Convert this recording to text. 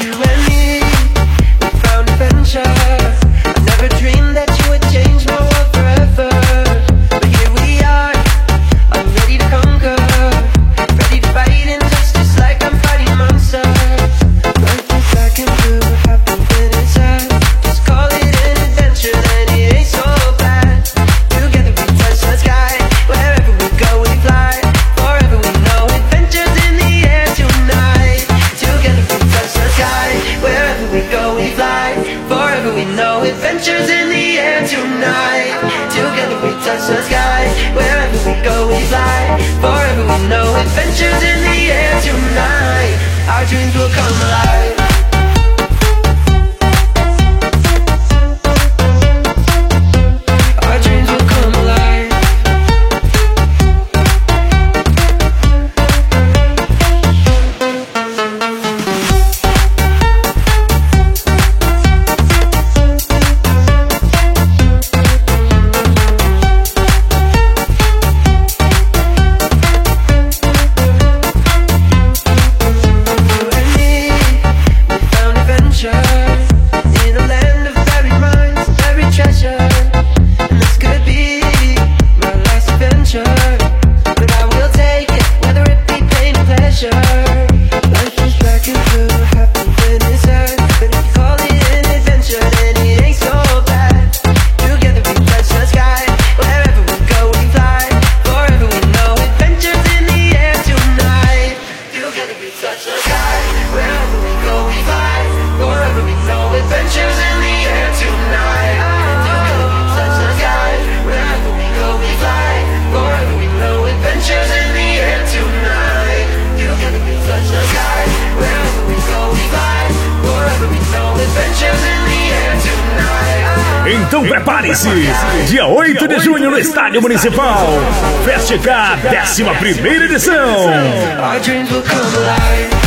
Adventures in the air tonight. Together we touch the sky. Wherever we go we fly. Forever we know. Adventures in the air tonight. Our dreams will come alive. Então prepare-se, dia 8 de junho no Estádio Municipal, Fest K, 11ª edição.